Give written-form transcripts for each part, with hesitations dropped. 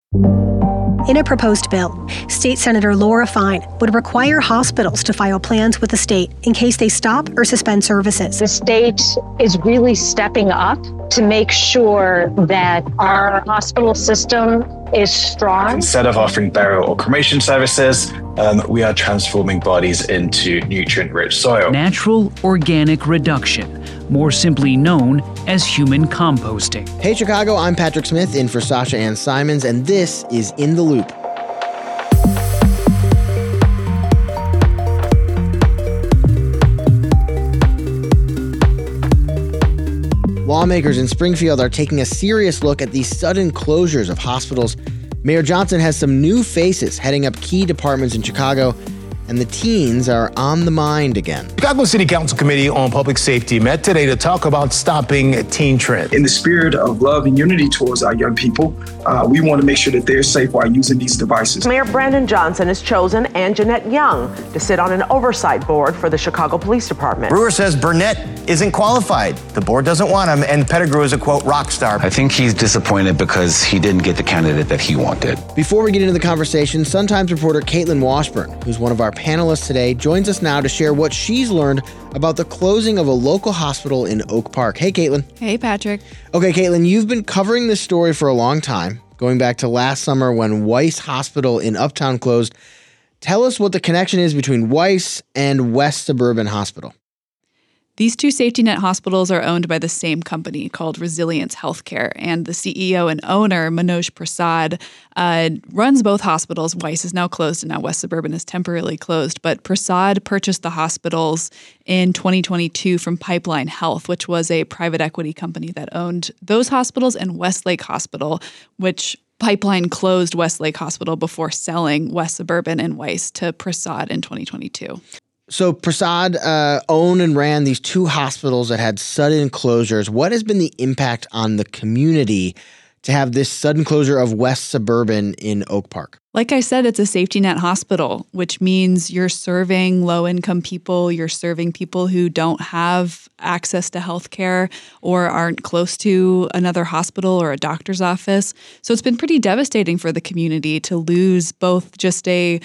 In a proposed bill, State Senator Laura Fine would require hospitals to file plans with the state in case they stop or suspend services. The state is really stepping up to make sure that our hospital system is strong. Instead of offering burial or cremation services, we are transforming bodies into nutrient-rich soil. Natural organic reduction, more simply known as human composting. Hey Chicago, I'm Patrick Smith in for Sasha Ann Simons, and this is In the Loop. Lawmakers in Springfield are taking a serious look at the sudden closures of hospitals. Mayor Johnson has some new faces heading up key departments in Chicago, and the teens are on the mind again. Chicago City Council Committee on Public Safety met today to talk about stopping teen trend. In the spirit of love and unity towards our young people, we want to make sure that they're safe while using these devices. Mayor Brandon Johnson has chosen Anjanette Young to sit on an oversight board for the Chicago Police Department. Brewer says Burnett isn't qualified. The board doesn't want him, and Pettigrew is a, quote, rock star. I think he's disappointed because he didn't get the candidate that he wanted. Before we get into the conversation, Sun-Times reporter Caitlin Washburn, who's one of our panelists today, joins us now to share what she's learned about the closing of a local hospital in Oak Park. Hey, Caitlin. Hey, Patrick. Okay, Caitlin, you've been covering this story for a long time, going back to last summer when Weiss Hospital in Uptown closed. Tell us what the connection is between Weiss and West Suburban Hospital. These two safety net hospitals are owned by the same company called Resilience Healthcare, and the CEO and owner, Manoj Prasad, runs both hospitals. Weiss is now closed, and now West Suburban is temporarily closed. But Prasad purchased the hospitals in 2022 from Pipeline Health, which was a private equity company that owned those hospitals and Westlake Hospital, which Pipeline closed Westlake Hospital before selling West Suburban and Weiss to Prasad in 2022. So Prasad owned and ran these two hospitals that had sudden closures. What has been the impact on the community to have this sudden closure of West Suburban in Oak Park? Like I said, it's a safety net hospital, which means you're serving low-income people, you're serving people who don't have access to health care or aren't close to another hospital or a doctor's office. So it's been pretty devastating for the community to lose both just a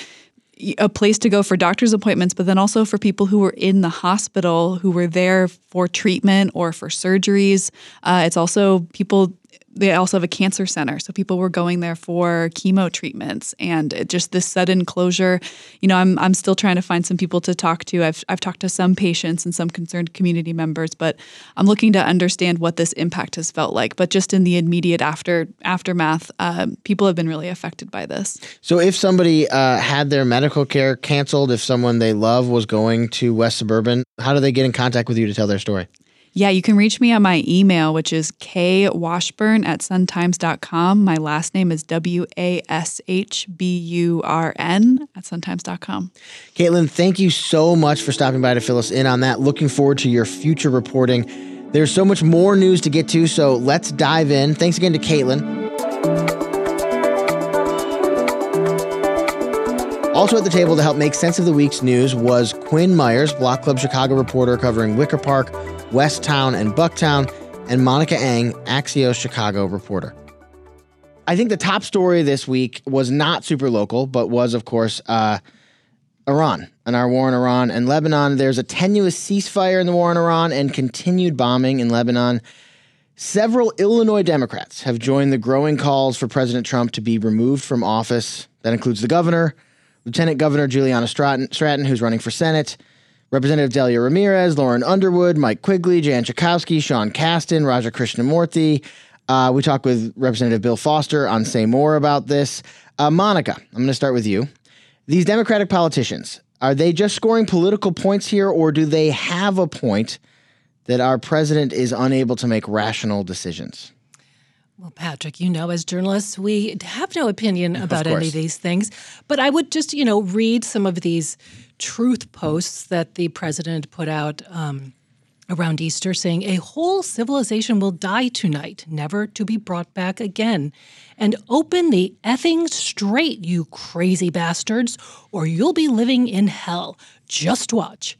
place to go for doctor's appointments, but then also for people who were in the hospital who were there for treatment or for surgeries. It's also people. They also have a cancer center, so people were going there for chemo treatments, and just this sudden closure. You know, I'm still trying to find some people to talk to. I've talked to some patients and some concerned community members, but I'm looking to understand what this impact has felt like. But just in the immediate aftermath, people have been really affected by this. So if somebody had their medical care canceled, if someone they love was going to West Suburban, how do they get in contact with you to tell their story? Yeah, you can reach me on my email, which is kwashburn@suntimes.com. My last name is WASHBURN@suntimes.com. Caitlin, thank you so much for stopping by to fill us in on that. Looking forward to your future reporting. There's so much more news to get to, so let's dive in. Thanks again to Caitlin. Also at the table to help make sense of the week's news was Quinn Myers, Block Club Chicago reporter covering Wicker Park, Westtown, and Bucktown, and Monica Eng, Axios Chicago reporter. I think the top story this week was not super local, but was, of course, Iran and our war in Iran and Lebanon. There's a tenuous ceasefire in the war in Iran and continued bombing in Lebanon. Several Illinois Democrats have joined the growing calls for President Trump to be removed from office. That includes the governor, Lieutenant Governor Juliana Stratton, who's running for Senate, Representative Delia Ramirez, Lauren Underwood, Mike Quigley, Jan Schakowsky, Sean Casten, Raja Krishnamurthy. We talked with Representative Bill Foster on Say More about this. Monica, I'm going to start with you. These Democratic politicians, are they just scoring political points here, or do they have a point that our president is unable to make rational decisions? Well, Patrick, you know, as journalists, we have no opinion about any of these things. But I would just, read some of these truth posts that the president put out around Easter saying, a whole civilization will die tonight, never to be brought back again. And open the effing straight, you crazy bastards, or you'll be living in hell. Just watch.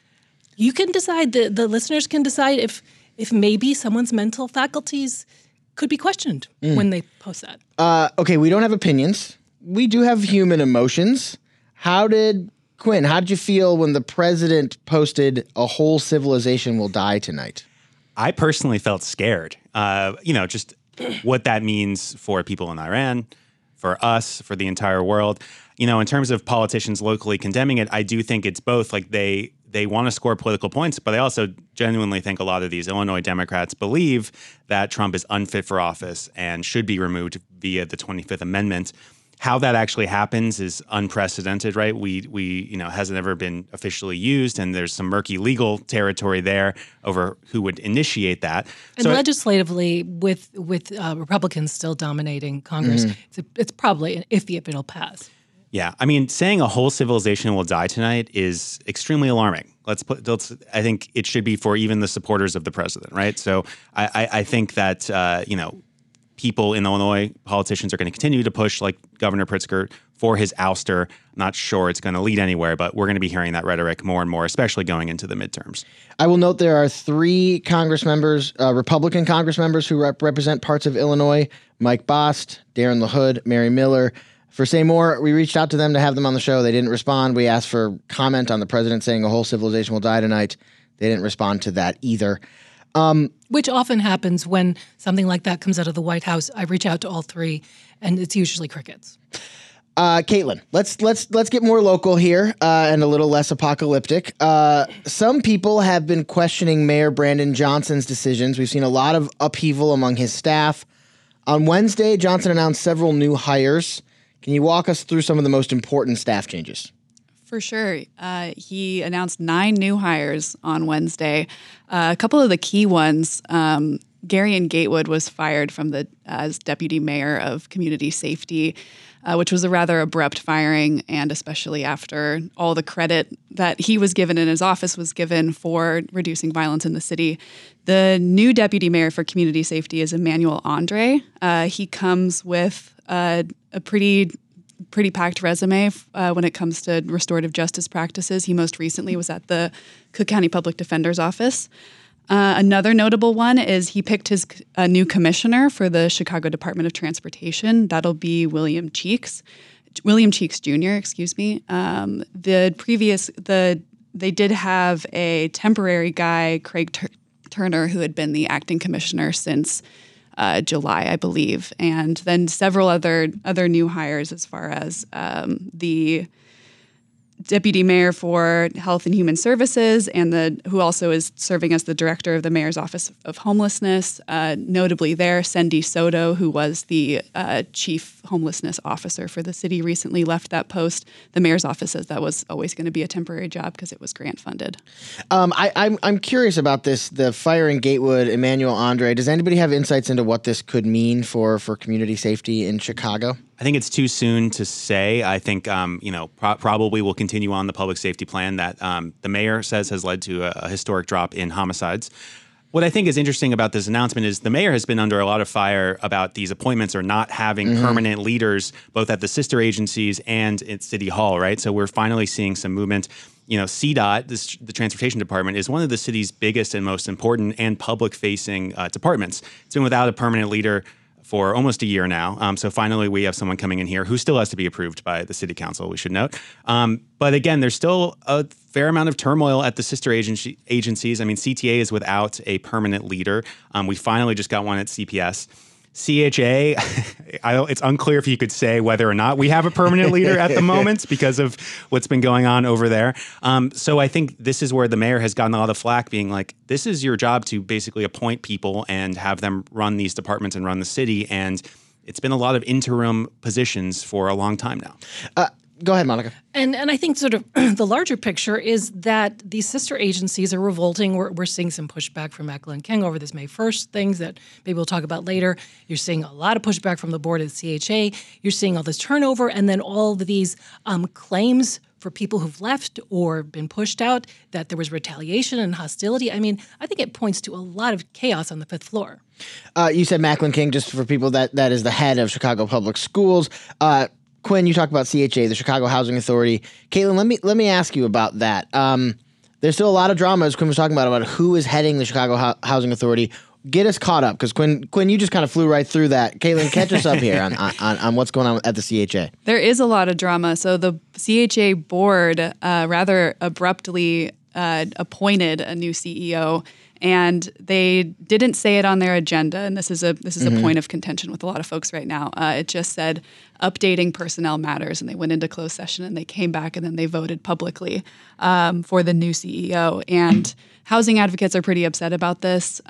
You can decide, the listeners can decide if maybe someone's mental faculties could be questioned when they post that. Okay, we don't have opinions. We do have human emotions. How did you feel when the president posted a whole civilization will die tonight? I personally felt scared. Just what that means for people in Iran, for us, for the entire world. In terms of politicians locally condemning it, I do think it's both. Like they want to score political points, but I also genuinely think a lot of these Illinois Democrats believe that Trump is unfit for office and should be removed via the 25th Amendment. How that actually happens is unprecedented, right? We hasn't ever been officially used, and there's some murky legal territory there over who would initiate that. And so legislatively, with Republicans still dominating Congress, it's probably iffy if it'll pass. Yeah, I mean, saying a whole civilization will die tonight is extremely alarming. I think it should be for even the supporters of the president, right? So I think that people in Illinois, politicians, are going to continue to push, like Governor Pritzker, for his ouster. I'm not sure it's going to lead anywhere, but we're going to be hearing that rhetoric more and more, especially going into the midterms. I will note there are 3 Congress members, Republican Congress members who represent parts of Illinois: Mike Bost, Darren LaHood, Mary Miller. For Say More, we reached out to them to have them on the show. They didn't respond. We asked for comment on the president saying a whole civilization will die tonight. They didn't respond to that either. Which often happens when something like that comes out of the White House. I reach out to all 3, and it's usually crickets. Caitlin, let's get more local here and a little less apocalyptic. Some people have been questioning Mayor Brandon Johnson's decisions. We've seen a lot of upheaval among his staff. On Wednesday, Johnson announced several new hires. Can you walk us through some of the most important staff changes? For sure. He announced 9 new hires on Wednesday. A couple of the key ones, Garion Gatewood was fired as deputy mayor of community safety, which was a rather abrupt firing, and especially after all the credit that he was given and his office was given for reducing violence in the city. The new deputy mayor for community safety is Emmanuel Andre. He comes with a pretty packed resume when it comes to restorative justice practices. He most recently was at the Cook County Public Defender's Office. Another notable one is he picked his new commissioner for the Chicago Department of Transportation. That'll be William Cheeks Jr., excuse me. They did have a temporary guy, Craig Turner, who had been the acting commissioner since July, I believe, and then several other new hires as far as the deputy mayor for Health and Human Services, and who also is serving as the director of the Mayor's Office of Homelessness. Notably there, Cindy Soto, who was the chief homelessness officer for the city, recently left that post. The mayor's office says that was always going to be a temporary job because it was grant funded. I'm curious about this, the firing Gatewood, Emmanuel Andre. Does anybody have insights into what this could mean for community safety in Chicago? I think it's too soon to say. I think, probably will continue on the public safety plan that the mayor says has led to a historic drop in homicides. What I think is interesting about this announcement is the mayor has been under a lot of fire about these appointments or not having permanent leaders, both at the sister agencies and at City Hall, right? So we're finally seeing some movement. CDOT, the transportation department, is one of the city's biggest and most important and public-facing departments. It's been without a permanent leader for almost a year now. So finally, we have someone coming in here who still has to be approved by the city council, we should note. But again, there's still a fair amount of turmoil at the sister agencies. I mean, CTA is without a permanent leader. We finally just got one at CPS. CHA, it's unclear if you could say whether or not we have a permanent leader at the moment because of what's been going on over there. So I think this is where the mayor has gotten a lot of flack, being like, this is your job to basically appoint people and have them run these departments and run the city. And it's been a lot of interim positions for a long time now. Go ahead, Monica. And I think sort of the larger picture is that these sister agencies are revolting. We're seeing some pushback from Macklin King over this May 1st things that maybe we'll talk about later. You're seeing a lot of pushback from the board at CHA. You're seeing all this turnover and then all of these claims for people who've left or been pushed out, that there was retaliation and hostility. I mean, I think it points to a lot of chaos on the 5th floor. You said Macklin King, just for people, that is the head of Chicago Public Schools. Quinn, you talked about CHA, the Chicago Housing Authority. Caitlin, let me ask you about that. There's still a lot of drama, as Quinn was talking about who is heading the Chicago Housing Authority. get us caught up, because Quinn, you just kind of flew right through that. Caitlin, catch us up here on what's going on at the CHA. There is a lot of drama. So the CHA board rather abruptly appointed a new CEO, and they didn't say it on their agenda. And this is a point of contention with a lot of folks right now. It just said updating personnel matters, and they went into closed session and they came back and then they voted publicly for the new CEO. And housing advocates are pretty upset about this.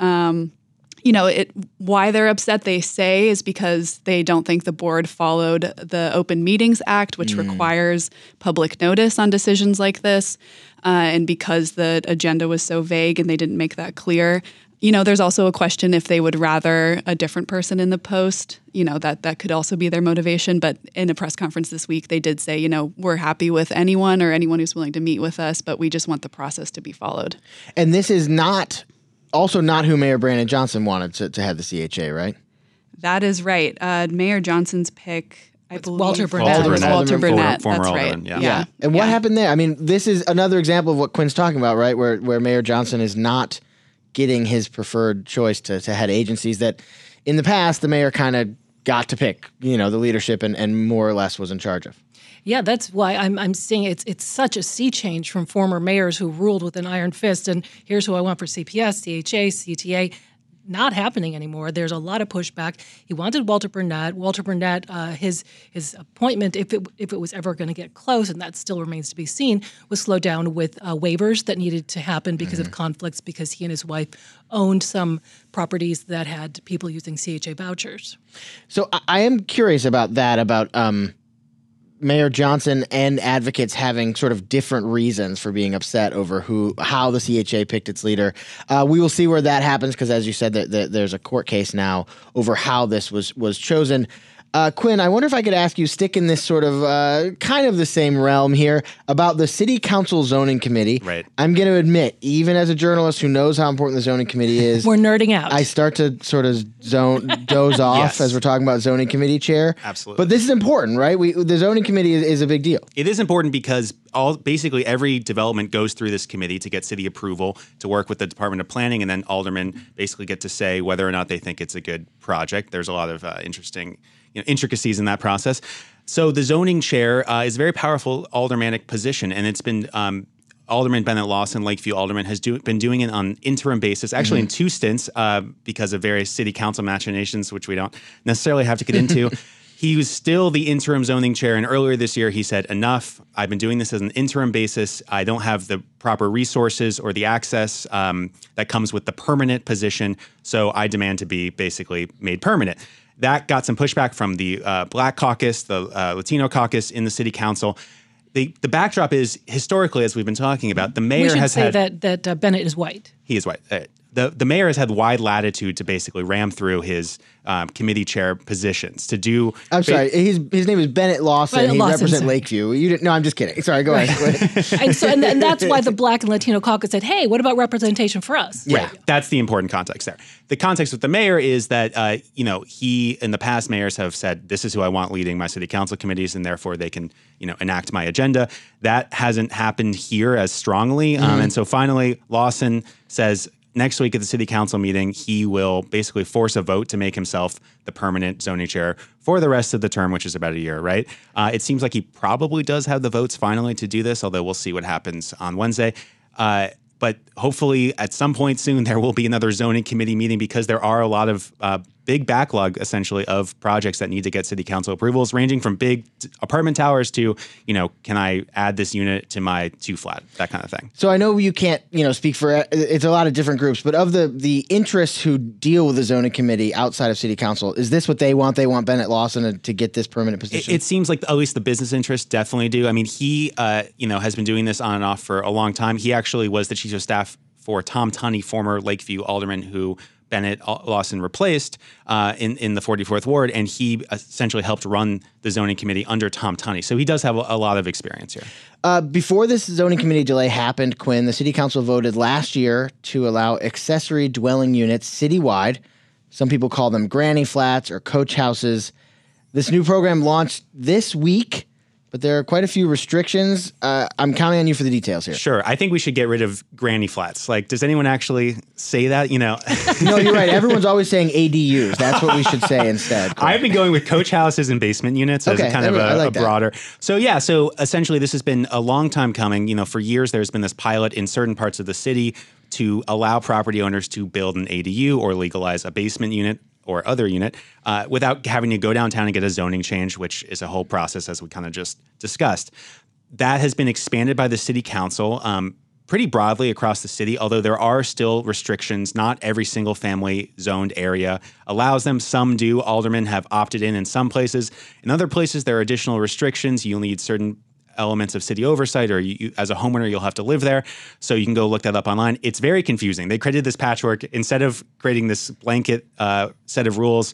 Why they're upset, they say, is because they don't think the board followed the Open Meetings Act, which requires public notice on decisions like this, and because the agenda was so vague and they didn't make that clear. There's also a question if they would rather a different person in the post. That could also be their motivation. But in a press conference this week, they did say, we're happy with anyone who's willing to meet with us, but we just want the process to be followed. And this is also not who Mayor Brandon Johnson wanted to head the CHA, right? That is right. Mayor Johnson's pick, I believe. Walter Burnett. Walter Burnett. Former That's Alderman, right. Yeah. And what happened there? I mean, this is another example of what Quinn's talking about, right? Where Mayor Johnson is not getting his preferred choice to head agencies that in the past the mayor kind of got to pick, the leadership and more or less was in charge of. Yeah, that's why I'm saying it's such a sea change from former mayors who ruled with an iron fist. And here's who I want for CPS, CHA, CTA. Not happening anymore. There's a lot of pushback. He wanted Walter Burnett. Walter Burnett, his appointment, if it was ever going to get close, and that still remains to be seen, was slowed down with waivers that needed to happen because of conflicts, because he and his wife owned some properties that had people using CHA vouchers. So I am curious about that, about Mayor Johnson and advocates having sort of different reasons for being upset over how the CHA picked its leader. We will see where that happens, because as you said, there's a court case now over how this was chosen. Quinn, I wonder if I could ask you, stick in this sort of kind of the same realm here, about the City Council Zoning Committee. Right. I'm going to admit, even as a journalist who knows how important the Zoning Committee is, we're nerding out. I start to sort of doze off Yes. as we're talking about Zoning Committee chair. Absolutely. But this is important, right? The Zoning Committee is a big deal. It is important because basically every development goes through this committee to get city approval, to work with the Department of Planning, and then aldermen basically get to say whether or not they think it's a good project. There's a lot of interesting intricacies in that process. So the zoning chair is a very powerful aldermanic position, and it's been Alderman Bennett Lawson, Lakeview Alderman, has been doing it on an interim basis, actually in 2 stints because of various city council machinations, which we don't necessarily have to get into. He was still the interim zoning chair, and earlier this year he said, enough, I've been doing this as an interim basis. I don't have the proper resources or the access that comes with the permanent position, so I demand to be basically made permanent. That got some pushback from the Black Caucus, the Latino Caucus in the city council. The backdrop is, historically, as we've been talking about, the mayor has had... We should say that Bennett is white. He is white. The mayor has had wide latitude to basically ram through his committee chair positions to do... I'm sorry, his name is Bennett Lawson. He represents Lakeview. You didn't? No, I'm just kidding. Sorry, go ahead. and that's why the Black and Latino Caucus said, hey, what about representation for us? Yeah, right. That's the important context there. The context with the mayor is that, he, in the past, mayors have said, this is who I want leading my city council committees, and therefore they can, enact my agenda. That hasn't happened here as strongly. And so finally, Lawson says, next week at the city council meeting, he will basically force a vote to make himself the permanent zoning chair for the rest of the term, which is about a year, right? It seems like he probably does have the votes finally to do this, although we'll see what happens on Wednesday. But hopefully at some point soon, there will be another zoning committee meeting, because there are a lot of big backlog, essentially, of projects that need to get city council approvals, ranging from big apartment towers to, can I add this unit to my 2-flat, that kind of thing. So I know you can't, speak for, it's a lot of different groups, but of the interests who deal with the zoning committee outside of city council, is this what they want? They want Bennett Lawson to get this permanent position? It seems like at least the business interests definitely do. I mean, he, has been doing this on and off for a long time. He actually was the chief of staff for Tom Tunney, former Lakeview alderman who Bennett Lawson replaced in the 44th Ward, and he essentially helped run the zoning committee under Tom Tunney. So he does have a lot of experience here. Before this zoning committee delay happened, Quinn, the city council voted last year to allow accessory dwelling units citywide. Some people call them granny flats or coach houses. This new program launched this week. but there are quite a few restrictions. I'm counting on you for the details here. Sure. I think we should get rid of granny flats. Like, does anyone actually say that? No, you're right. Everyone's always saying ADUs. That's what we should say instead. I've been going with coach houses and basement units as kind of a broader. So essentially this has been a long time coming. For years there's been this pilot in certain parts of the city to allow property owners to build an ADU or legalize a basement unit or other unit without having to go downtown and get a zoning change, which is a whole process, as we kind of just discussed. That has been expanded by the city council pretty broadly across the city, although there are still restrictions. Not every single family zoned area allows them. Some do. Aldermen have opted in some places. In other places, there are additional restrictions. You'll need certain elements of city oversight, or you, as a homeowner, you'll have to live there. So you can go look that up online. It's very confusing. They created this patchwork. Instead of creating this blanket set of rules,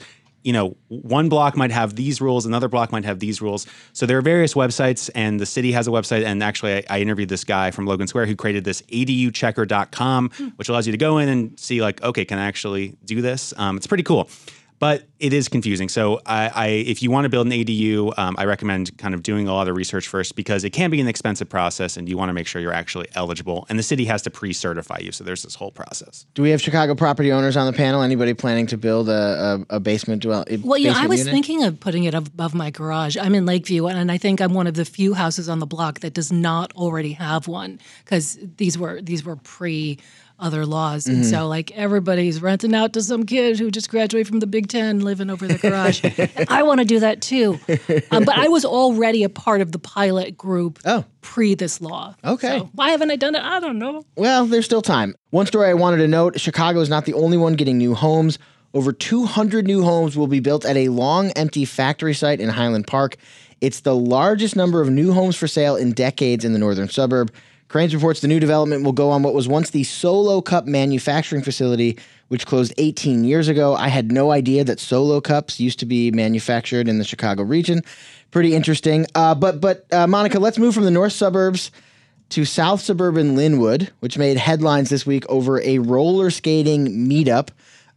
one block might have these rules, another block might have these rules. So there are various websites, and the city has a website. And actually, I interviewed this guy from Logan Square who created this aduchecker.com, which allows you to go in and see okay, can I actually do this? It's pretty cool. But it is confusing. So if you want to build an ADU, I recommend kind of doing a lot of research first, because it can be an expensive process and you want to make sure you're actually eligible. And the city has to pre-certify you. So there's this whole process. Do we have Chicago property owners on the panel? Anybody planning to build a basement Well, I was thinking of putting it above my garage. I'm in Lakeview, and I think I'm one of the few houses on the block that does not already have one, because these were pre-other laws. And so everybody's renting out to some kid who just graduated from the Big Ten living over the garage. I want to do that too. But I was already a part of the pilot group pre this law. Okay. So why haven't I done it? I don't know. Well, there's still time. One story I wanted to note, Chicago is not the only one getting new homes. Over 200 new homes will be built at a long empty factory site in Highland Park. It's the largest number of new homes for sale in decades in the northern suburb. Crain's reports the new development will go on what was once the Solo Cup manufacturing facility, which closed 18 years ago. I had no idea that Solo Cups used to be manufactured in the Chicago region. Pretty interesting. But Monica, let's move from the north suburbs to South suburban Linwood, which made headlines this week over a roller skating meetup.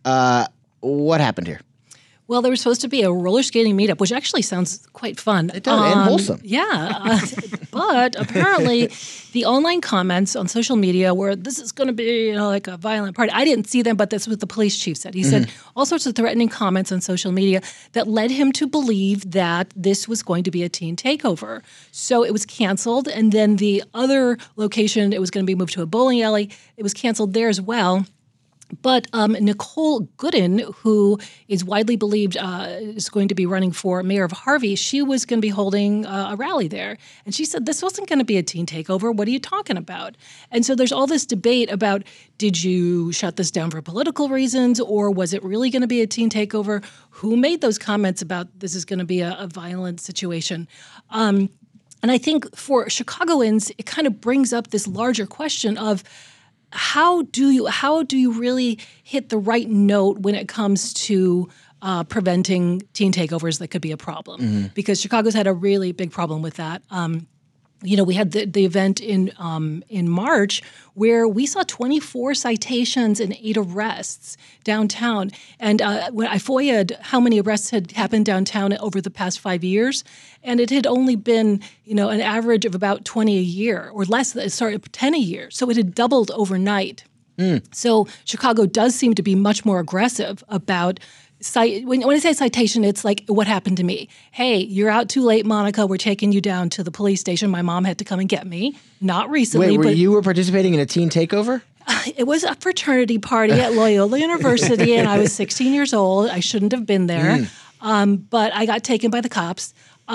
What happened here? Well, there was supposed to be a roller skating meetup, which actually sounds quite fun. It does, and wholesome. Yeah. But apparently the online comments on social media were, this is going to be like a violent party. I didn't see them, but that's what the police chief said. He said all sorts of threatening comments on social media that led him to believe that this was going to be a teen takeover. So it was canceled. And then the other location, it was going to be moved to a bowling alley. It was canceled there as well. But Nicole Gooden, who is widely believed is going to be running for mayor of Harvey, she was going to be holding a rally there. And she said, this wasn't going to be a teen takeover. What are you talking about? And so there's all this debate about, did you shut this down for political reasons, or was it really going to be a teen takeover? Who made those comments about this is going to be a violent situation? And I think for Chicagoans, it kind of brings up this larger question of, how do you really hit the right note when it comes to preventing teen takeovers that could be a problem? Because Chicago's had a really big problem with that. We had the event in March where we saw 24 citations and 8 arrests downtown. And when I FOIA'd how many arrests had happened downtown over the past 5 years, and it had only been, an average of about 20 a year, or 10 a year. So it had doubled overnight. So Chicago does seem to be much more aggressive about when I say citation, it's like, what happened to me? Hey, you're out too late, Monica. We're taking you down to the police station. My mom had to come and get me. Not recently. Wait, you were participating in a teen takeover? It was a fraternity party at Loyola University, and I was 16 years old. I shouldn't have been there, but I got taken by the cops.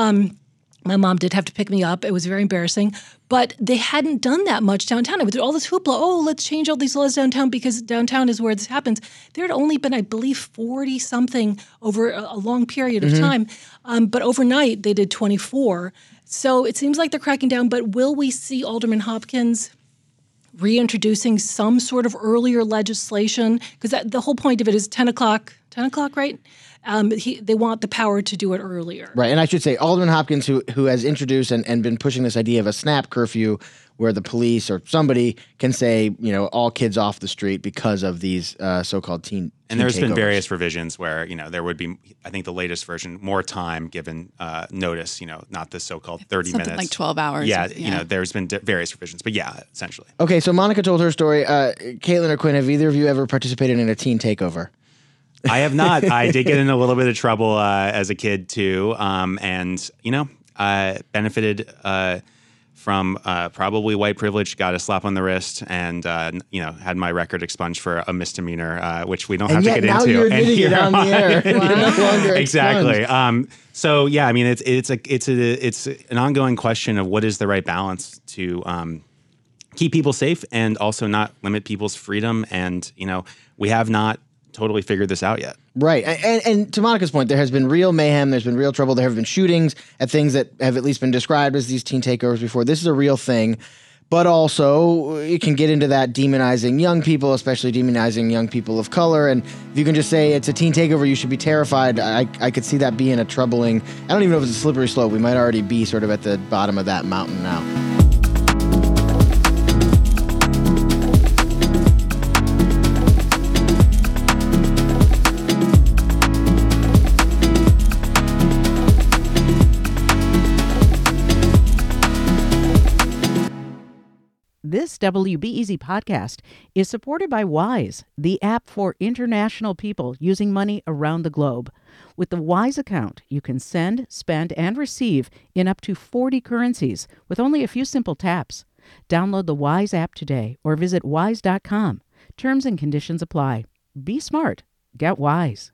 My mom did have to pick me up. It was very embarrassing. But they hadn't done that much downtown. It was all this hoopla, let's change all these laws downtown because downtown is where this happens. There had only been, I believe, 40-something over a long period of time. But overnight, they did 24. So it seems like they're cracking down. But will we see Alderman Hopkins reintroducing some sort of earlier legislation? Because the whole point of it is 10 o'clock, right? They want the power to do it earlier. Right. And I should say Alderman Hopkins, who has introduced and been pushing this idea of a snap curfew where the police or somebody can say, all kids off the street because of these so-called teen And there's been takeovers. various revisions where, there would be, I think the latest version, more time given notice, not the so-called 30 Something minutes. like 12 hours. Yeah, there's been various revisions. But yeah, essentially. Okay, so Monica told her story. Caitlin or Quinn, have either of you ever participated in a teen takeover? I have not. I did get in a little bit of trouble as a kid too. And, I benefited from probably white privilege, got a slap on the wrist, and had my record expunged for a misdemeanor, which we don't have to get now into. You're admitting it on the air. You're no longer exactly. So yeah, I mean, it's an ongoing question of what is the right balance to keep people safe and also not limit people's freedom. And we have not totally figured this out yet. Right. And to Monica's point, there has been real mayhem. There's been real trouble. There have been shootings at things that have at least been described as these teen takeovers before. This is a real thing. But also, you can get into that demonizing young people, especially demonizing young people of color. And if you can just say it's a teen takeover, you should be terrified. I could see that being a troubling, I don't even know if it's a slippery slope. We might already be sort of at the bottom of that mountain now. This WBEZ podcast is supported by Wise, the app for international people using money around the globe. With the Wise account, you can send, spend, and receive in up to 40 currencies with only a few simple taps. Download the Wise app today or visit wise.com. Terms and conditions apply. Be smart. Get Wise.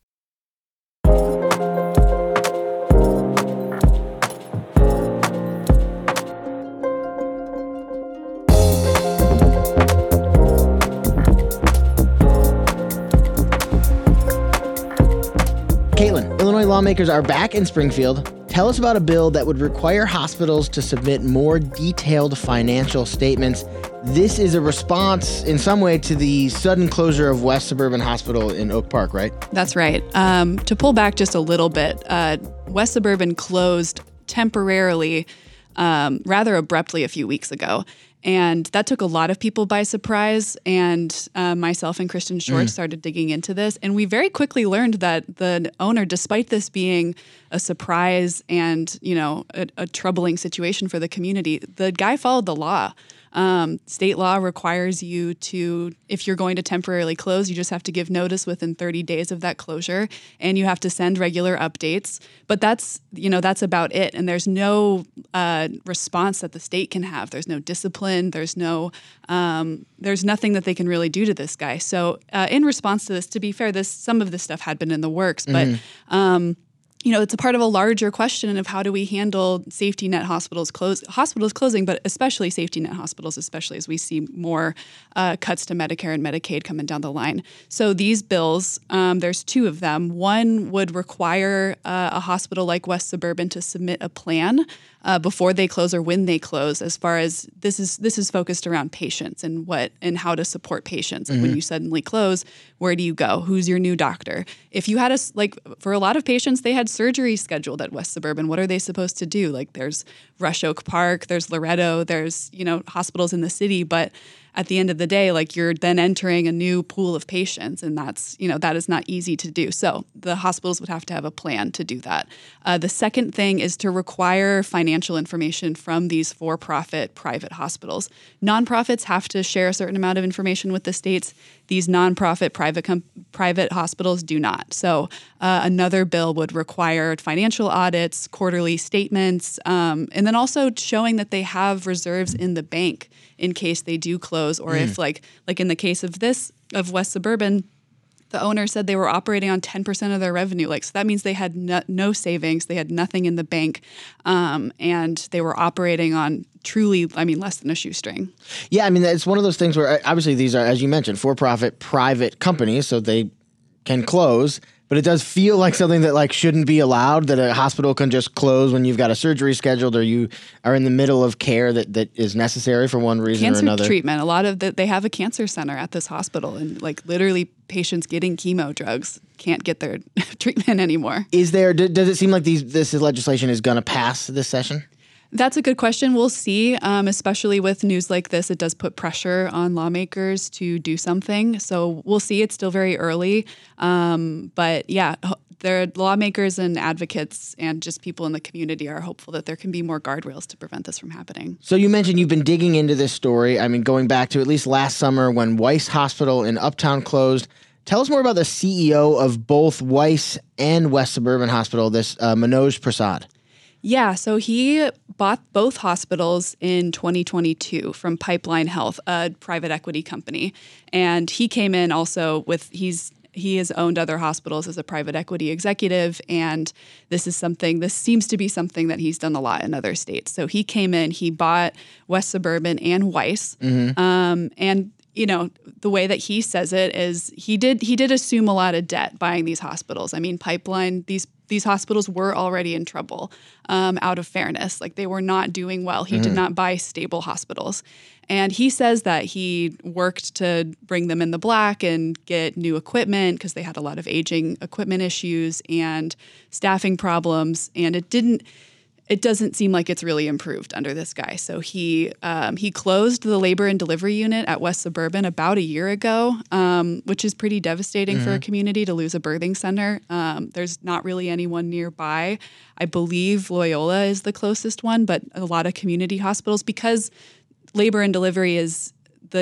Caitlin, Illinois lawmakers are back in Springfield. Tell us about a bill that would require hospitals to submit more detailed financial statements. This is a response in some way to the sudden closure of West Suburban Hospital in Oak Park, right? That's right. To pull back just a little bit, West Suburban closed temporarily, rather abruptly a few weeks ago. And that took a lot of people by surprise. And myself and Kristen Short started digging into this. And we very quickly learned that the owner, despite this being a surprise and, a troubling situation for the community, the guy followed the law. State law requires you to, if you're going to temporarily close, you just have to give notice within 30 days of that closure, and you have to send regular updates. But that's about it. And there's no response that the state can have. There's no discipline. There's nothing that they can really do to this guy. So in response to this, to be fair, some of this stuff had been in the works, but it's a part of a larger question of how do we handle safety net hospitals closing, but especially safety net hospitals, especially as we see more cuts to Medicare and Medicaid coming down the line. So these bills, there's two of them. One would require a hospital like West Suburban to submit a plan before they close or when they close, as far as this is focused around patients and how to support patients. Like when you suddenly close, where do you go? Who's your new doctor? If you had for a lot of patients, they had surgery scheduled at West Suburban. What are they supposed to do? Like there's Rush Oak Park, there's Loretto, there's, hospitals in the city, but at the end of the day, you're then entering a new pool of patients, and that's, that is not easy to do. So the hospitals would have to have a plan to do that. The second thing is to require financial information from these for-profit private hospitals. Nonprofits have to share a certain amount of information with the states. These nonprofit private hospitals do not. So another bill would require financial audits, quarterly statements, and then also showing that they have reserves in the bank in case they do close, or if like in the case of West Suburban, the owner said they were operating on 10% of their revenue. So that means they had no savings, they had nothing in the bank, and they were operating on truly, less than a shoestring. Yeah, it's one of those things where obviously these are, as you mentioned, for-profit private companies, so they can close. But it does feel like something that shouldn't be allowed, that a hospital can just close when you've got a surgery scheduled or you are in the middle of care that is necessary for one reason or another. Cancer treatment. A lot of they have a cancer center at this hospital, and literally patients getting chemo drugs can't get their treatment anymore. Does it seem like this legislation is going to pass this session? That's a good question. We'll see. Especially with news like this, it does put pressure on lawmakers to do something. So we'll see. It's still very early. But yeah, their lawmakers and advocates and just people in the community are hopeful that there can be more guardrails to prevent this from happening. So you mentioned you've been digging into this story. I mean, going back to at least last summer when Weiss Hospital in Uptown closed. Tell us more about the CEO of both Weiss and West Suburban Hospital, this Manoj Prasad. Yeah, so he bought both hospitals in 2022 from Pipeline Health, a private equity company. And he came in also with, he has owned other hospitals as a private equity executive, and this seems to be something that he's done a lot in other states. So he came in, he bought West Suburban and Weiss, and you know, the way that he says it is he did assume a lot of debt buying these hospitals. I mean, Pipeline, these hospitals were already in trouble out of fairness. Like, they were not doing well. He did not buy stable hospitals. And he says that he worked to bring them in the black and get new equipment because they had a lot of aging equipment issues and staffing problems. And it doesn't seem like it's really improved under this guy. So he closed the labor and delivery unit at West Suburban about a year ago, which is pretty devastating for a community to lose a birthing center. There's not really anyone nearby. I believe Loyola is the closest one, but a lot of community hospitals, because labor and delivery is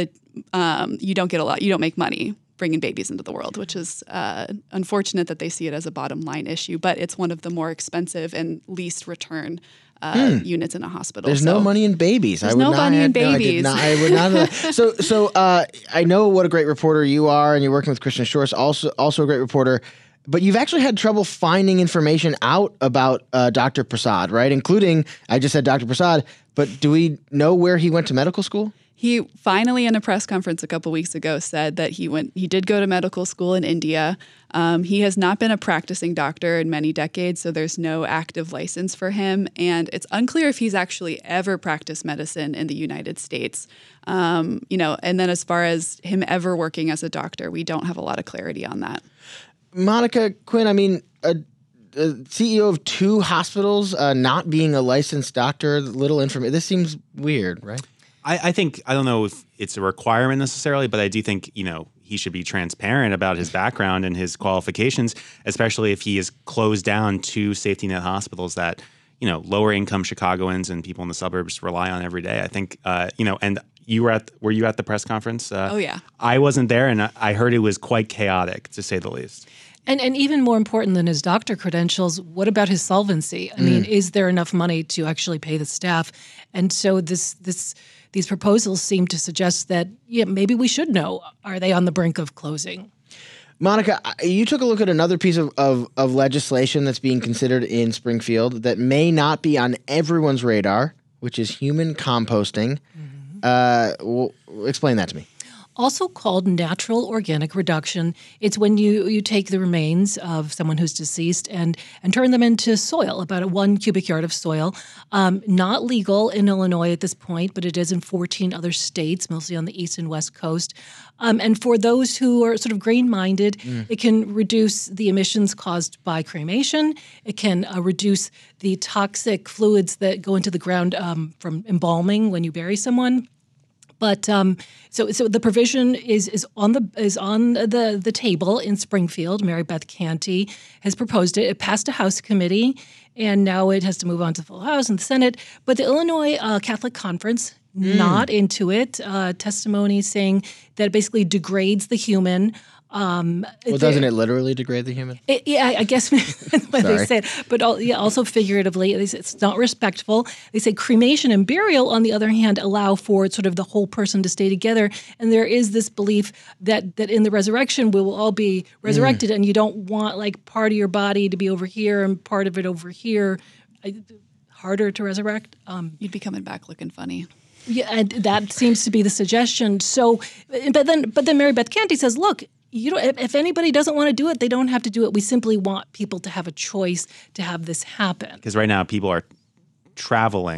you don't make money bringing babies into the world, which is unfortunate that they see it as a bottom line issue, but it's one of the more expensive and least return units in a hospital. There's no money in babies. There's no money in babies. I would not have that. So I know what a great reporter you are, and you're working with Christian Schwartz, also a great reporter, but you've actually had trouble finding information out about Dr. Prasad, right? Including, I just said Dr. Prasad, but do we know where he went to medical school? He finally, in a press conference a couple weeks ago, said that he did go to medical school in India. He has not been a practicing doctor in many decades, so there's no active license for him. And it's unclear if he's actually ever practiced medicine in the United States. And then as far as him ever working as a doctor, we don't have a lot of clarity on that. Monica Quinn, I mean, a CEO of two hospitals not being a licensed doctor, little information. This seems weird, right? I think, I don't know if it's a requirement necessarily, but I do think, he should be transparent about his background and his qualifications, especially if he has closed down two safety net hospitals that, lower income Chicagoans and people in the suburbs rely on every day. I think, and were you at the press conference? Oh, yeah. I wasn't there, and I heard it was quite chaotic, to say the least. And even more important than his doctor credentials, what about his solvency? I mean, is there enough money to actually pay the staff? And so these proposals seem to suggest that, maybe we should know, are they on the brink of closing? Monica, you took a look at another piece of legislation that's being considered in Springfield that may not be on everyone's radar, which is human composting. Explain that to me. Also called natural organic reduction. It's when you take the remains of someone who's deceased and turn them into soil, about 1 cubic yard of soil. Not legal in Illinois at this point, but it is in 14 other states, mostly on the east and west coast. And for those who are sort of green-minded, it can reduce the emissions caused by cremation. It can reduce the toxic fluids that go into the ground from embalming when you bury someone. But so the provision is on the table in Springfield. Mary Beth Canty has proposed it. It passed a House committee, and now it has to move on to the full House and the Senate. But the Illinois Catholic Conference not into it. Testimony saying that it basically degrades the human. Doesn't it literally degrade the human? I guess when they say it. But also figuratively, they say it's not respectful. They say cremation and burial, on the other hand, allow for sort of the whole person to stay together. And there is this belief that in the resurrection, we will all be resurrected, and you don't want like part of your body to be over here and part of it over here. Harder to resurrect. You'd be coming back looking funny. Yeah, and that seems to be the suggestion. So, but then Mary Beth Canty says, look, if anybody doesn't want to do it, they don't have to do it. We simply want people to have a choice to have this happen. Because right now people are traveling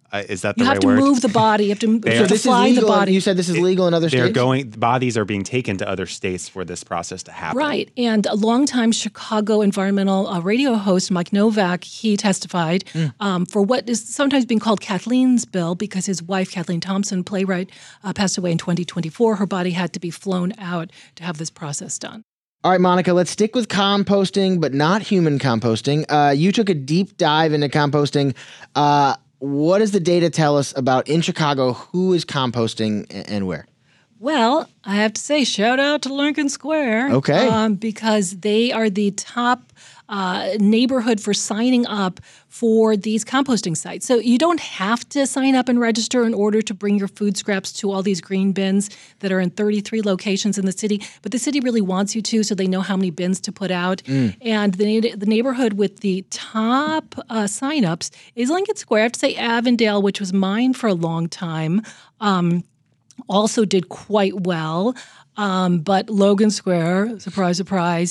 Is that the you right have to word? move the body. You have to fly the body. You said this is legal in other states? Bodies are being taken to other states for this process to happen. Right. And a longtime Chicago environmental radio host, Mike Novak, he testified for what is sometimes being called Kathleen's bill because his wife, Kathleen Thompson, playwright, passed away in 2024. Her body had to be flown out to have this process done. All right, Monica, let's stick with composting, but not human composting. You took a deep dive into composting. What does the data tell us about in Chicago who is composting and where? Well, I have to say, shout out to Lincoln Square. Okay. Because they are the top neighborhood for signing up for these composting sites. So you don't have to sign up and register in order to bring your food scraps to all these green bins that are in 33 locations in the city. But the city really wants you to, so they know how many bins to put out. And the neighborhood with the top signups is Lincoln Square. I have to say Avondale, which was mine for a long time, also did quite well. But Logan Square, surprise, surprise,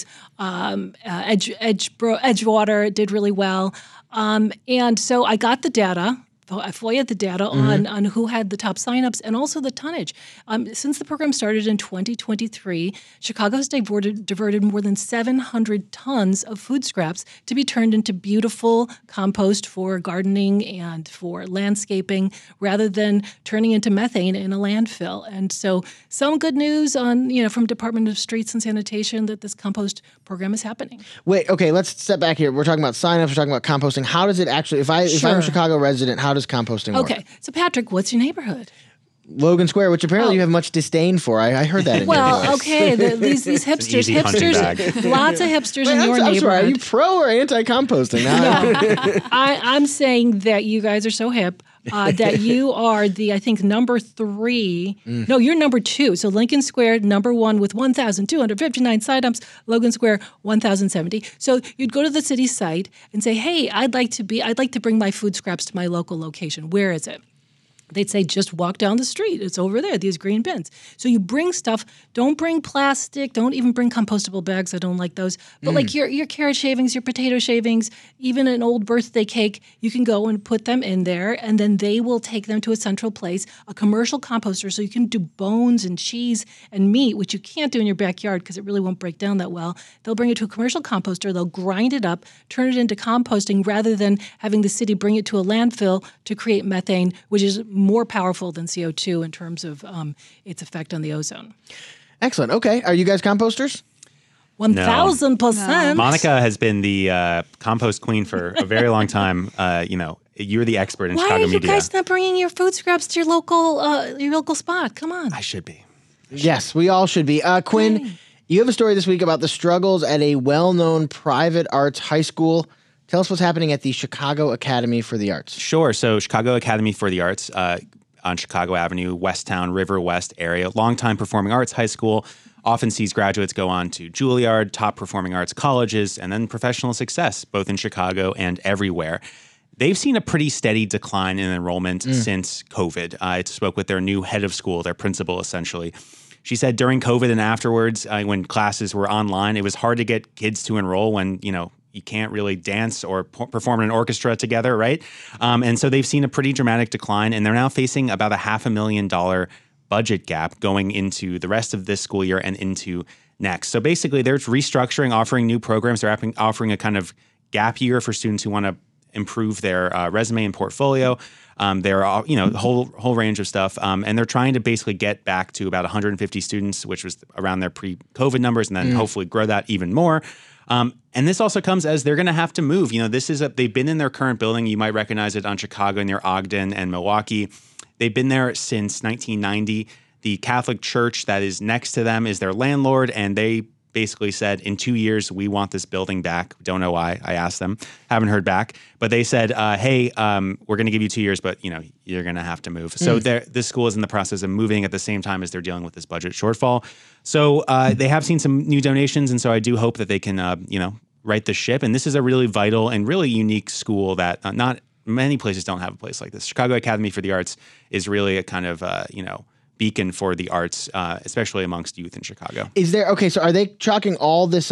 Edgewater did really well. And so I got the data. I FOIA'd the data on who had the top signups and also the tonnage. Since the program started in 2023, Chicago has diverted more than 700 tons of food scraps to be turned into beautiful compost for gardening and for landscaping rather than turning into methane in a landfill. And so some good news from Department of Streets and Sanitation that this compost program is happening. Wait, okay, let's step back here. We're talking about signups, we're talking about composting. How does it actually, if I'm a Chicago resident, how does composting work? Okay, so Patrick, what's your neighborhood? Logan Square, which apparently you have much disdain for. I heard that in your voice. Okay, these hipsters, lots of hipsters in your neighborhood. I'm sorry, are you pro or anti-composting? No, I'm saying that you guys are so hip that you are I think, number 3. No, you're number 2. So Lincoln Square, number 1 with 1,259 signups. Logan Square, 1,070. So you'd go to the city site and say, hey, I'd like to bring my food scraps to my local location. Where is it? They'd say, just walk down the street. It's over there, these green bins. So you bring stuff. Don't bring plastic. Don't even bring compostable bags. I don't like those. But like your carrot shavings, your potato shavings, even an old birthday cake, you can go and put them in there, and then they will take them to a central place, a commercial composter, so you can do bones and cheese and meat, which you can't do in your backyard because it really won't break down that well. They'll bring it to a commercial composter. They'll grind it up, turn it into composting, rather than having the city bring it to a landfill to create methane, which is more powerful than CO2 in terms of its effect on the ozone. Excellent. Okay. Are you guys composters? 1,000%. No. Monica has been the compost queen for a very long time. You're the expert in Chicago media. Why are you guys not bringing your food scraps to your local spot? Come on. I should be. Yes, we all should be. Quinn, you have a story this week about the struggles at a well-known private arts high school. Tell us what's happening at the Chicago Academy for the Arts. Sure. So Chicago Academy for the Arts on Chicago Avenue, Westtown, River West area, longtime performing arts high school, often sees graduates go on to Juilliard, top performing arts colleges, and then professional success, both in Chicago and everywhere. They've seen a pretty steady decline in enrollment since COVID. I spoke with their new head of school, their principal, essentially. She said during COVID and afterwards, when classes were online, it was hard to get kids to enroll when, you can't really dance or perform in an orchestra together, right? And so they've seen a pretty dramatic decline, and they're now facing about a $500,000 budget gap going into the rest of this school year and into next. So basically, they're restructuring, offering new programs. They're offering a kind of gap year for students who want to improve their resume and portfolio. There are, whole range of stuff. And they're trying to basically get back to about 150 students, which was around their pre-COVID numbers, and then hopefully grow that even more. And this also comes as they're going to have to move. They've been in their current building. You might recognize it on Chicago near Ogden and Milwaukee. They've been there since 1990. The Catholic Church that is next to them is their landlord, and they basically said, in 2 years, we want this building back. Don't know why. I asked them. Haven't heard back. But they said, hey, we're going to give you 2 years, but you're going to have to move. So this school is in the process of moving at the same time as they're dealing with this budget shortfall. So they have seen some new donations, and so I do hope that they can, right the ship. And this is a really vital and really unique school that not many places don't have a place like this. Chicago Academy for the Arts is really a kind of, beacon for the arts, especially amongst youth in Chicago. So are they chalking all this up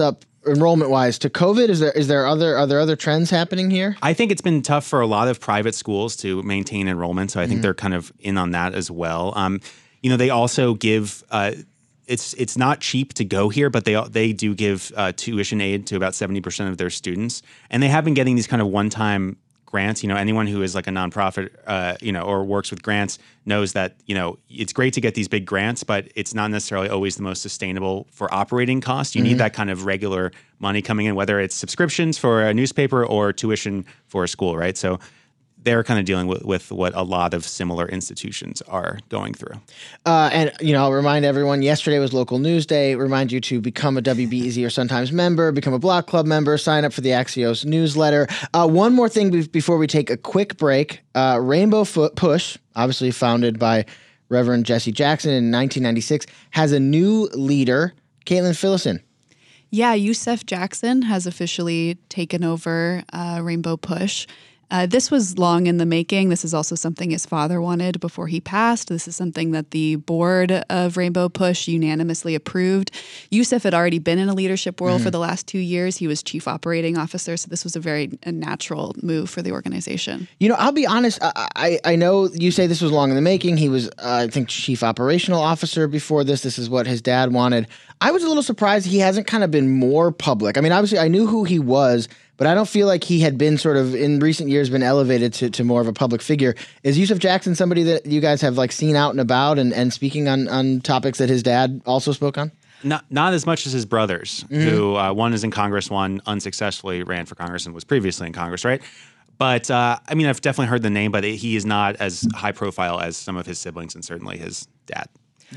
enrollment wise to COVID? Are there other trends happening here? I think it's been tough for a lot of private schools to maintain enrollment, so I think they're kind of in on that as well. They also give it's not cheap to go here, but they do give tuition aid to about 70% of their students, and they have been getting these kind of one-time grants. Anyone who is like a nonprofit, or works with grants knows that, it's great to get these big grants, but it's not necessarily always the most sustainable for operating costs. You need that kind of regular money coming in, whether it's subscriptions for a newspaper or tuition for a school, right? So they're kind of dealing with what a lot of similar institutions are going through. And I'll remind everyone, yesterday was Local News Day. Remind you to become a WBEZ or Sun-Times member, become a Block Club member, sign up for the Axios newsletter. One more thing before we take a quick break. Rainbow Push, obviously founded by Reverend Jesse Jackson in 1996, has a new leader, Caitlin Phillison. Yeah, Yusef Jackson has officially taken over Rainbow Push. This was long in the making. This is also something his father wanted before he passed. This is something that the board of Rainbow Push unanimously approved. Yusef had already been in a leadership role for the last 2 years. He was chief operating officer, so this was a natural move for the organization. I'll be honest. I know you say this was long in the making. He was, I think, chief operational officer before this. This is what his dad wanted. I was a little surprised he hasn't kind of been more public. I mean, obviously, I knew who he was, but I don't feel like he had been sort of in recent years been elevated to more of a public figure. Is Yusef Jackson somebody that you guys have seen out and about and speaking on topics that his dad also spoke on? Not as much as his brothers, who one is in Congress, one unsuccessfully ran for Congress and was previously in Congress, right? But I've definitely heard the name, but he is not as high profile as some of his siblings and certainly his dad.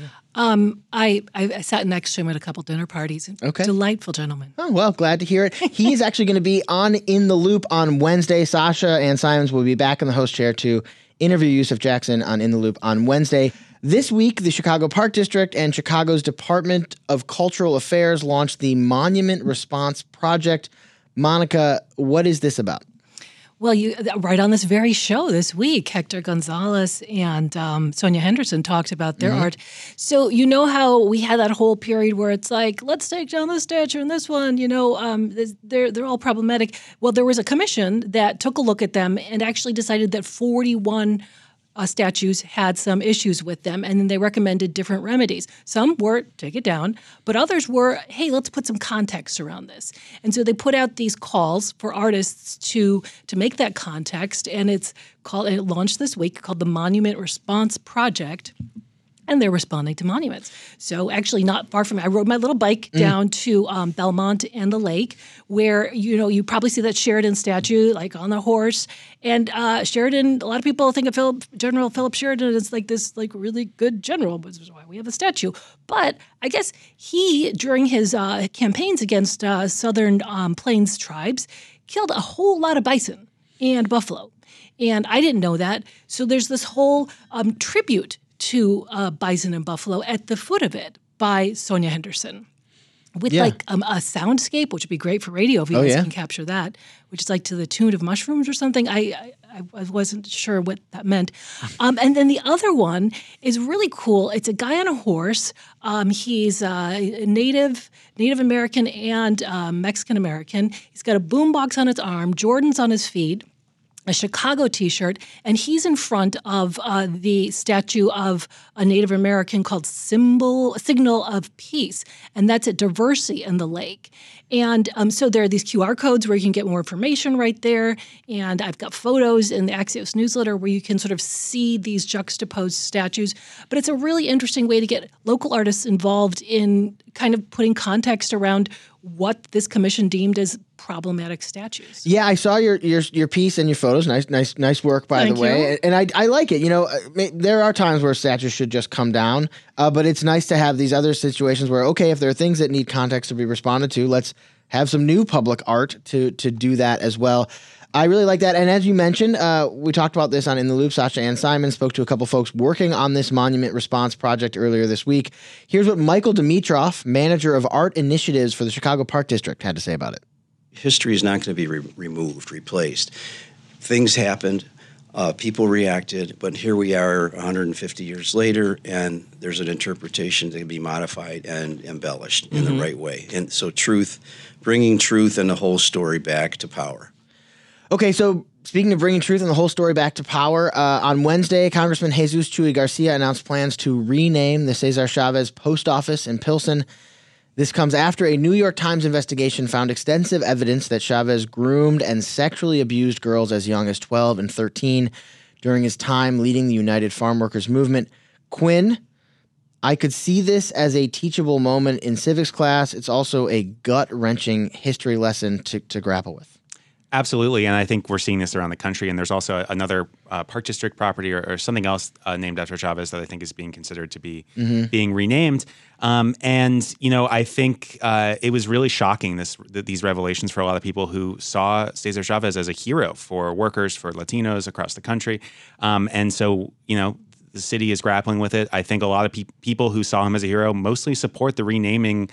I sat next to him at a couple dinner parties. Okay. Delightful gentleman. Oh, well, glad to hear it. He's actually going to be on In the Loop on Wednesday. Sasha Ann Simons will be back in the host chair to interview Yusef Jackson on In the Loop on Wednesday. This week, the Chicago Park District and Chicago's Department of Cultural Affairs launched the Monument Response Project. Monica, what is this about? Well, right on this very show this week, Hector Gonzalez and Sonia Henderson talked about their art. So you know how we had that whole period where it's like, let's take down this statue and this one, they're all problematic. Well, there was a commission that took a look at them and actually decided that 41 statues had some issues with them, and then they recommended different remedies. Some were take it down, but others were, hey, let's put some context around this. And so they put out these calls for artists to make that context, and it launched this week, called the Monument Response Project. And they're responding to monuments. So actually not far from me, I rode my little bike down to Belmont and the lake, where, you probably see that Sheridan statue, on the horse. And Sheridan, a lot of people think of General Philip Sheridan as this really good general, which is why we have a statue. But I guess he, during his campaigns against Southern Plains tribes, killed a whole lot of bison and buffalo. And I didn't know that. So there's this whole tribute to bison and buffalo at the foot of it by Sonia Henderson with a soundscape, which would be great for radio if you guys can capture that, which is to the tune of mushrooms or something. I wasn't sure what that meant. And then the other one is really cool. It's a guy on a horse. He's Native American and Mexican American. He's got a boombox on his arm, Jordans on his feet, a Chicago T-shirt, and he's in front of the statue of a Native American called Signal of Peace, and that's at Diversey in the lake. And so there are these QR codes where you can get more information right there, and I've got photos in the Axios newsletter where you can sort of see these juxtaposed statues. But it's a really interesting way to get local artists involved in kind of putting context around what this commission deemed as problematic statues. Yeah, I saw your piece and your photos. Nice work, by the way. And I like it. There are times where statues should just come down, but it's nice to have these other situations where, okay, if there are things that need context to be responded to, let's have some new public art to do that as well. I really like that. And as you mentioned, we talked about this on In the Loop. Sasha Ann Simons spoke to a couple folks working on this Monument Response Project earlier this week. Here's what Michael Dimitrov, manager of art initiatives for the Chicago Park District, had to say about it. History is not going to be replaced. Things happened. People reacted, but here we are 150 years later, and there's an interpretation that can be modified and embellished in the right way. And so bringing truth and the whole story back to power. Okay, so speaking of bringing truth and the whole story back to power, on Wednesday, Congressman Jesus Chuy Garcia announced plans to rename the Cesar Chavez Post Office in Pilsen. This comes after a New York Times investigation found extensive evidence that Chavez groomed and sexually abused girls as young as 12 and 13 during his time leading the United Farm Workers movement. Quinn, I could see this as a teachable moment in civics class. It's also a gut-wrenching history lesson to grapple with. Absolutely, and I think we're seeing this around the country. And there's also another Park District property or something else named after Chavez that I think is being considered to be being renamed. And I think it was really shocking these revelations for a lot of people who saw Cesar Chavez as a hero for workers, for Latinos across the country. And so the city is grappling with it. I think a lot of people who saw him as a hero mostly support the renaming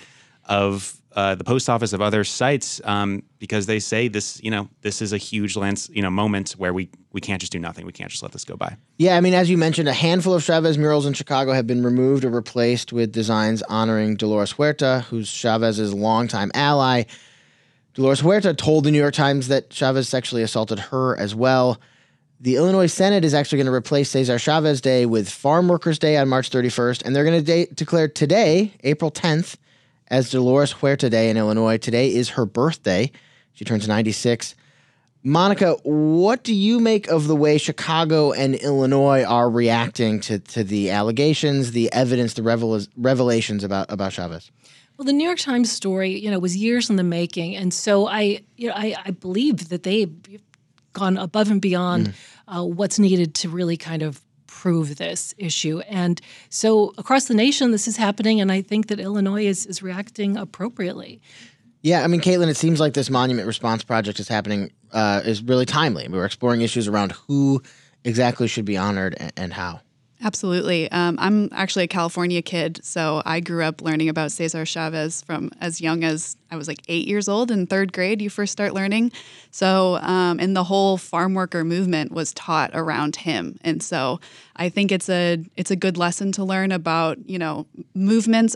of the post office of other sites because they say this is a huge moment where we can't just do nothing. We can't just let this go by. Yeah, I mean, as you mentioned, a handful of Chavez murals in Chicago have been removed or replaced with designs honoring Dolores Huerta, who's Chavez's longtime ally. Dolores Huerta told the New York Times that Chavez sexually assaulted her as well. The Illinois Senate is actually going to replace Cesar Chavez Day with Farm Workers Day on March 31st, and they're going to declare today, April 10th, as Dolores Huerta Day in Illinois. Today is her birthday. She turns 96. Monica, what do you make of the way Chicago and Illinois are reacting to the allegations, the evidence, the revelations about Chavez? Well, the New York Times story, was years in the making, and so I believe that they've gone above and beyond what's needed to really kind of prove this issue. And so across the nation, this is happening, and I think that Illinois is reacting appropriately. Yeah, I mean, Caitlin, it seems like this Monument Response Project is happening, is really timely. We're exploring issues around who exactly should be honored and how. Absolutely. I'm actually a California kid, so I grew up learning about Cesar Chavez from as young as I was like 8 years old. In third grade, you first start learning. So, and the whole farm worker movement was taught around him. And so I think it's a good lesson to learn about, movements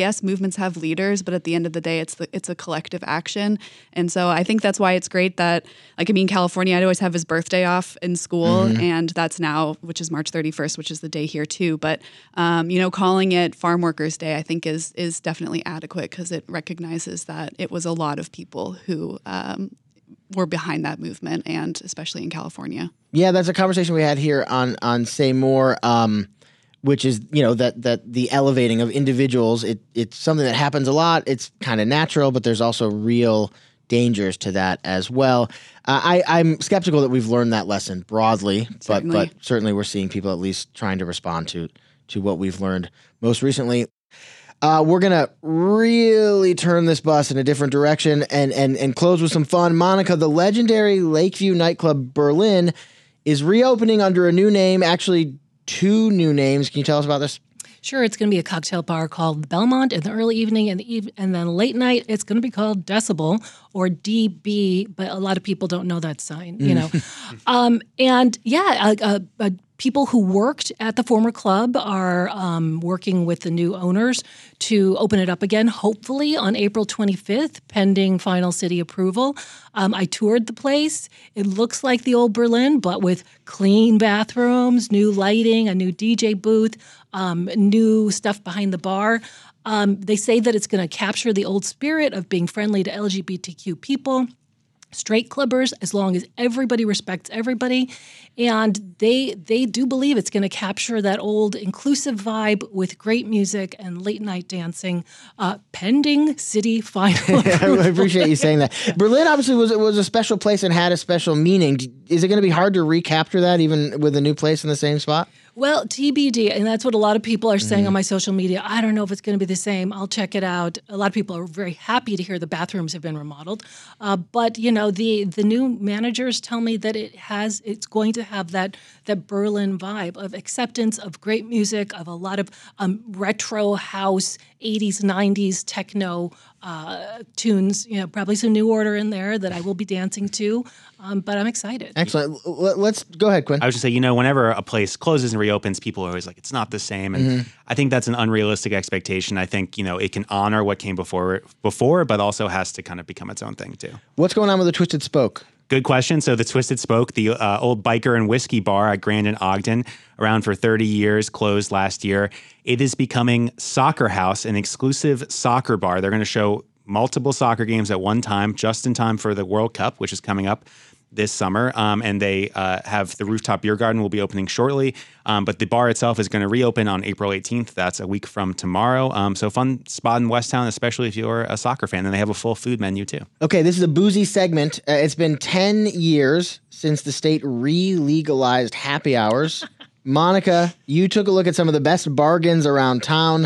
have leaders, but at the end of the day, it's a collective action. And so I think that's why it's great that, California, I'd always have his birthday off in school, and that's now, which is March 31st, which is the day here too. But, calling it Farm Workers Day, I think is definitely adequate because it recognizes that it was a lot of people who were behind that movement, and especially in California. Yeah, that's a conversation we had here on Say More, which is, that the elevating of individuals, it's something that happens a lot. It's kind of natural, but there's also real dangers to that as well. I'm skeptical that we've learned that lesson broadly, but certainly we're seeing people at least trying to respond to what we've learned most recently. We're going to really turn this bus in a different direction and close with some fun. Monica, the legendary Lakeview nightclub Berlin is reopening under a new name, actually 2 new names. Can you tell us about this? Sure, it's going to be a cocktail bar called Belmont in the early evening, and then late night it's going to be called Decibel or DB, but a lot of people don't know that sign, people who worked at the former club are working with the new owners to open it up again, hopefully on April 25th, pending final city approval. I toured the place. It looks like the old Berlin, but with clean bathrooms, new lighting, a new DJ booth, new stuff behind the bar. They say that it's going to capture the old spirit of being friendly to LGBTQ people, straight clubbers, as long as everybody respects everybody. And they do believe it's going to capture that old inclusive vibe with great music and late night dancing, pending city final approval. I appreciate you saying that. Berlin obviously was a special place and had a special meaning. Is it going to be hard to recapture that even with a new place in the same spot? Well, TBD, and that's what a lot of people are saying on my social media. I don't know if it's going to be the same. I'll check it out. A lot of people are very happy to hear the bathrooms have been remodeled. But, the new managers tell me that it's going to have that Berlin vibe of acceptance, of great music, of a lot of retro house, 80s, 90s techno tunes, probably some New Order in there that I will be dancing to. But I'm excited. Excellent. Let's go ahead, Quinn. I was just saying, whenever a place closes and reopens, people are always like, it's not the same. And I think that's an unrealistic expectation. I think, it can honor what came before, but also has to kind of become its own thing too. What's going on with the Twisted Spoke? Good question. So the Twisted Spoke, the old biker and whiskey bar at Grand and Ogden, around for 30 years, closed last year. It is becoming Soccer House, an exclusive soccer bar. They're going to show multiple soccer games at one time, just in time for the World Cup, which is coming up this summer. And they have the rooftop beer garden will be opening shortly. But the bar itself is going to reopen on April 18th. That's a week from tomorrow. So fun spot in West Town, especially if you're a soccer fan. And they have a full food menu too. Okay, this is a boozy segment. It's been 10 years since the state re-legalized happy hours. Monica, you took a look at some of the best bargains around town.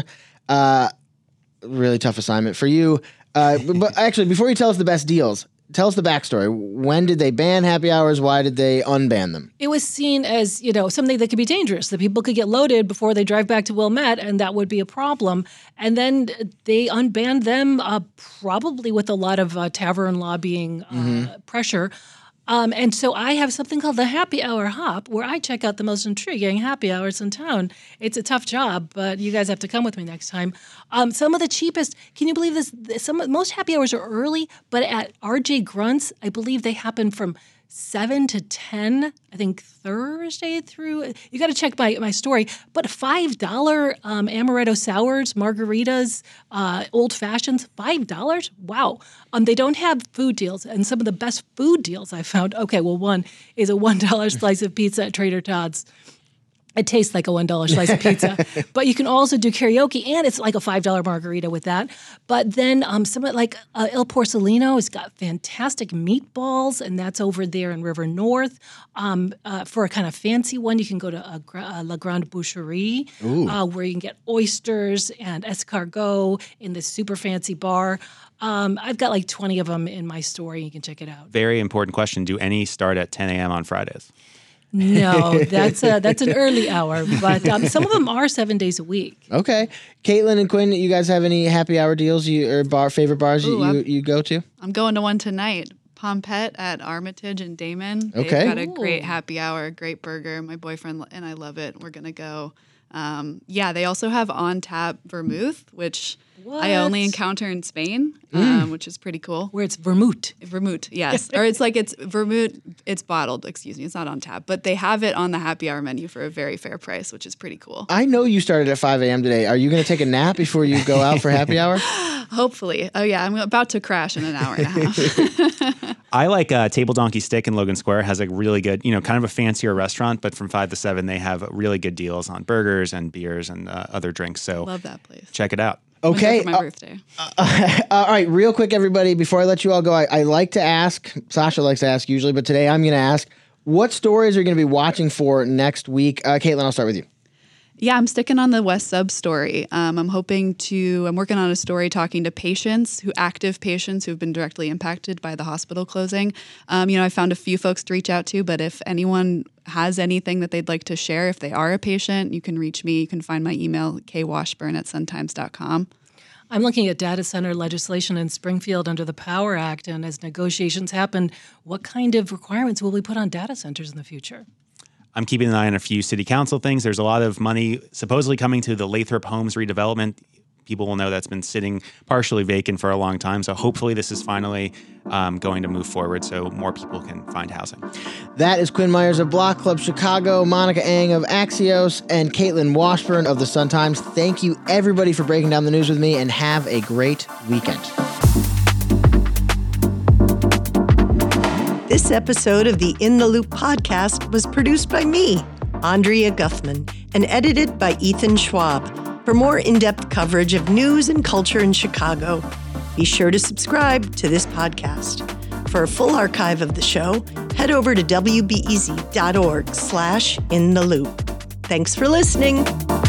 Really tough assignment for you. But actually, before you tell us the best deals, tell us the backstory. When did they ban happy hours? Why did they unban them? It was seen as, something that could be dangerous, that people could get loaded before they drive back to Wilmette, and that would be a problem. And then they unbanned them, probably with a lot of tavern lobbying pressure. And so I have something called the Happy Hour Hop, where I check out the most intriguing happy hours in town. It's a tough job, but you guys have to come with me next time. Some of the cheapest, can you believe this? Most happy hours are early, but at RJ Grunt's, I believe they happen from 7 to 10, I think Thursday through, you got to check my story, but $5 amaretto sours, margaritas, old fashions, $5? Wow. They don't have food deals, and some of the best food deals I found, one is a $1 slice of pizza at Trader Todd's. It tastes like a $1 slice of pizza, but you can also do karaoke, and it's like a $5 margarita with that. But then somewhat like El Porcelino has got fantastic meatballs, and that's over there in River North. For a kind of fancy one, you can go to La Grande Boucherie, where you can get oysters and escargot in this super fancy bar. I've got like 20 of them in my store, and you can check it out. Very important question. Do any start at 10 a.m. on Fridays? No, that's an early hour, but some of them are 7 days a week. Okay. Caitlin and Quinn, you guys have any happy hour deals or favorite bars you go to? I'm going to one tonight. Pompette at Armitage and Damon. Okay. They've got a great happy hour, great burger. My boyfriend and I love it. We're going to go. They also have on tap vermouth, which I only encounter in Spain, which is pretty cool. Where it's vermouth. Vermouth, yes. Or it's vermouth, it's bottled, it's not on tap. But they have it on the happy hour menu for a very fair price, which is pretty cool. I know you started at 5 a.m. today. Are you going to take a nap before you go out for happy hour? Hopefully. Oh, yeah, I'm about to crash in an hour and a half. I like Table Donkey Stick in Logan Square. Has a really good, kind of a fancier restaurant, but from 5 to 7, they have really good deals on burgers and beers and other drinks. So love that place. Check it out. Okay. For my birthday. All right, real quick, everybody, before I let you all go, I like to ask, Sasha likes to ask usually, but today I'm going to ask, what stories are you going to be watching for next week? Caitlin, I'll start with you. Yeah, I'm sticking on the West Sub story. I'm working on a story talking to active patients who've been directly impacted by the hospital closing. I found a few folks to reach out to, but if anyone has anything that they'd like to share, if they are a patient, you can reach me. You can find my email, kwashburn@suntimes.com. I'm looking at data center legislation in Springfield under the Power Act, and as negotiations happen, what kind of requirements will we put on data centers in the future? I'm keeping an eye on a few city council things. There's a lot of money supposedly coming to the Lathrop Homes redevelopment. People will know that's been sitting partially vacant for a long time. So hopefully this is finally going to move forward so more people can find housing. That is Quinn Myers of Block Club Chicago, Monica Ang of Axios, and Caitlin Washburn of the Sun-Times. Thank you, everybody, for breaking down the news with me, and have a great weekend. This episode of the In the Loop podcast was produced by me, Andrea Guthman, and edited by Ethan Schwab. For more in-depth coverage of news and culture in Chicago, be sure to subscribe to this podcast. For a full archive of the show, head over to wbez.org/intheloop. Thanks for listening.